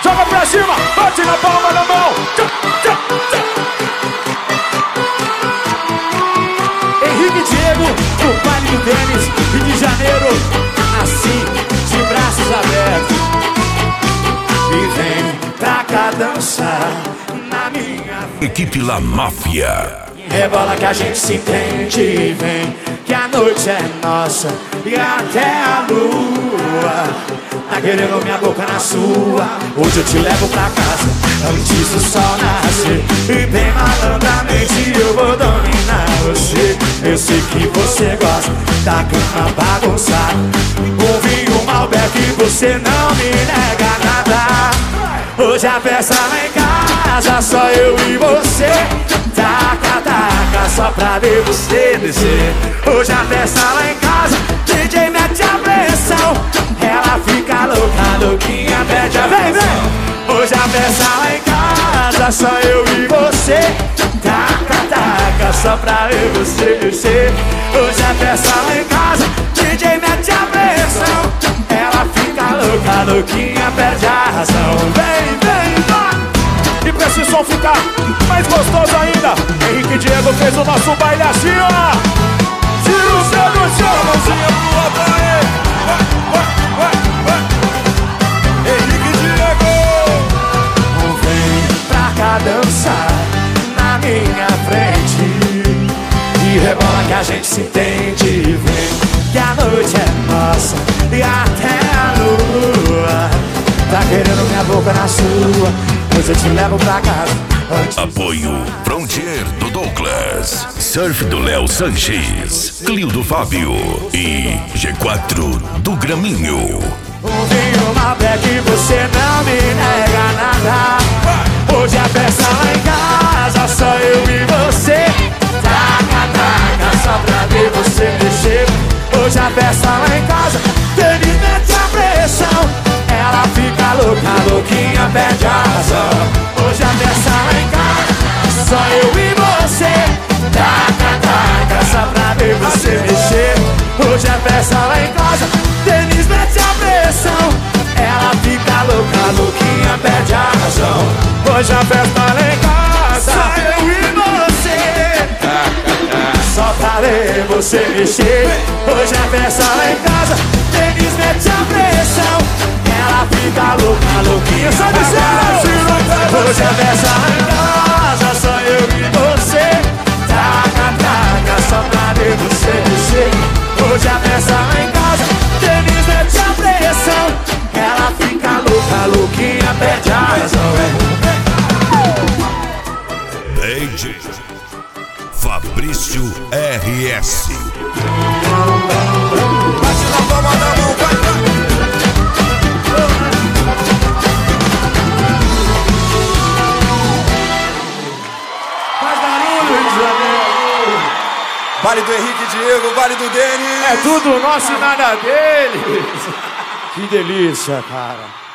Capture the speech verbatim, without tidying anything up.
joga pra cima, bate na palma da mão. Tchá, tchá, tchá. Henrique Diego, o baile do Denis, Rio de Janeiro, assim, de braços abertos. E vem pra cá dançar na minha Equipe La Máfia. Rebola que a gente se entende e vem, que a noite é nossa e até a lua tá querendo minha boca na sua. Hoje eu te levo pra casa antes do sol nascer, e bem malandramente eu vou dominar você. Eu sei que você gosta da cama bagunçada, um vinho Malbec, você não me nega nada. Hoje a festa lá em casa, só eu e você. Taca, taca, só pra ver você descer. Hoje a festa lá em casa, D J mete a pressão, ela fica louca, louquinha, pede a vem, vem. Hoje a festa lá em casa, só eu e você. Taca, taca, só pra ver você descer. Hoje a festa lá em casa, D J mete a pressão, ela fica louca, louquinha, perde a razão. Vem, vem, vai. E pra esse som ficar mais gostoso ainda, Henrique Diego fez o nosso baile assim, ó. Tira o seu do chão, mãozinha pro alto aí. Vai, vai, vai, vai. Henrique Diego. Vem pra cá dançar na minha frente, e rebola que a gente se entende. Vem que a noite é nossa e até a lua tá querendo minha boca na sua. Hoje eu te levo pra casa. Apoio Frontier do Douglas, Surf do Léo Sanches, Clio do Fábio e G quatro do Graminho. Um vinho Malbec, você não me nega nada. Hoje a festa lá em casa, só eu e você. Taca, taca, só pra ver você mexer. Hoje a festa lá em casa, Denis mete a pressão, ela fica louca, louquinha, perde a razão. Hoje a festa lá em casa, só eu e você. Taca, taca, só pra ver você mexer. Hoje a festa lá em casa, Denis mete a pressão, ela fica louca, louquinha, perde a razão. Hoje a festa lá em casa, só eu e você. Taca, taca, só pra ver você mexer. Hoje a festa lá em casa, Denis mete a pressão, ela fica louca, louquinha, só de ser. Hoje a festa lá em casa, só eu e você. Taca, taca, só pra ver você mexer. Hoje a festa lá em casa, Denis mete a pressão, ela fica louca, louquinha, perde a razão. D J Fabrício R S. Bate na palma da mão, vai, vai. Faz barulho, Rio de Janeiro. Vale do Henrique Diego, vale do Denis. É tudo nosso e nada deles. Que delícia, cara.